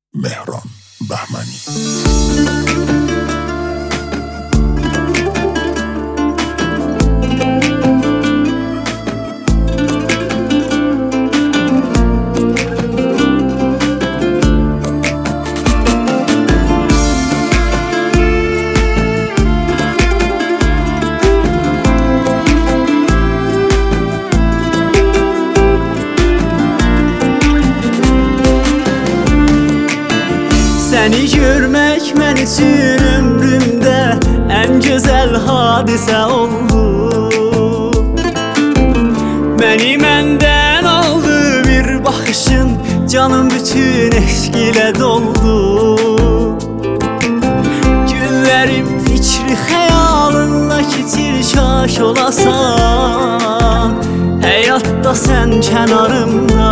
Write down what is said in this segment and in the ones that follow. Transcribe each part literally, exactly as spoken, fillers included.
مهران بهمنی. Səni görmək mən üçün ömrümdə ən gözəl hadisə oldu. Məni məndən aldı bir baxışın, canım bütün eşq ilə doldu. Günlərim fikri xəyalınla keçir, kaş olasan həyatda sən kənarımda.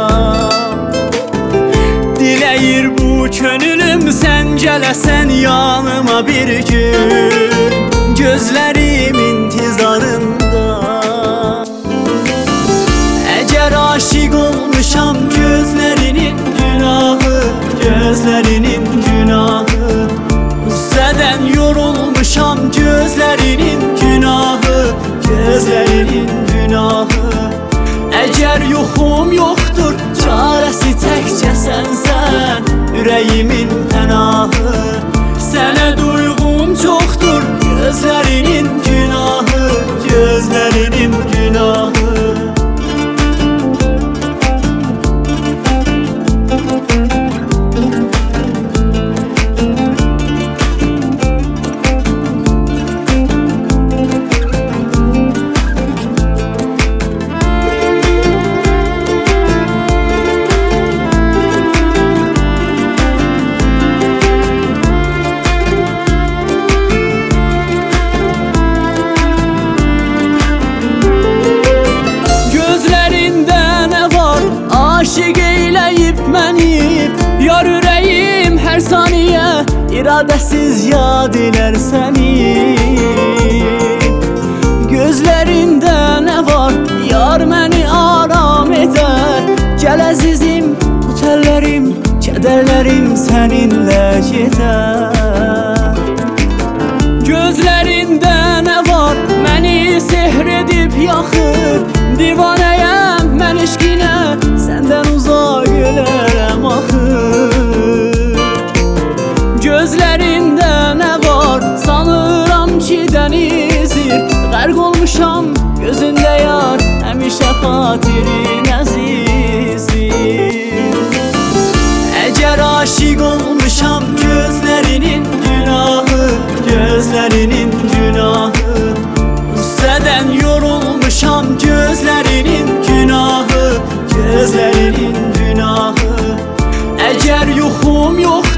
Diləyir bu könülüm sən gələsən yanıma bir gün, gözlərim intizarında. Əgər aşiq olmuşam gözlərinin günahı, gözlərinin günahı. Qüssədən yorulmuşam gözlərinin günahı, gözlərinin günahı. Əgər yoxum yoxdur, çarəsi təkcə sənsən, ürəyimin pənahı. Sənə duyğum çoxdur, gözlərinin günahı, gözlərinin günahı. Aşiq eyləyib məni, yar ürəyim hər saniyə iradəsiz yad elər səni. Gözlərində nə var, yar məni aram edər. Gəl əzizim, tut əllərim, kədərlərim səninlə gedər. Gözlərində nə var, məni sehr edib yaxır. Divanəyəm mən eşqinə, səndən uzaq ölərəm axır. Gözlərində nə var, sanıram ki dənizdir. Qərq olmuşam gözündə yar, həmişə xatirin əzizdir. Əgər aşiq olmuşam gözlərinin günahı, gözlərinin günahı. Qüssədən yorulmuşam gözlərinin günahı, gözlərinin günahı. Əgər yoxum yox